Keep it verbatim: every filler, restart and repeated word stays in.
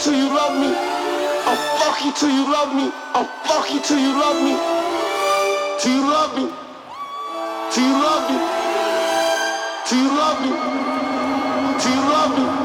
till you love me. I'll fuck you till you love me. I'll fuck you till you love me. Till you love me. Till you love me. Till you love me. Till you love me.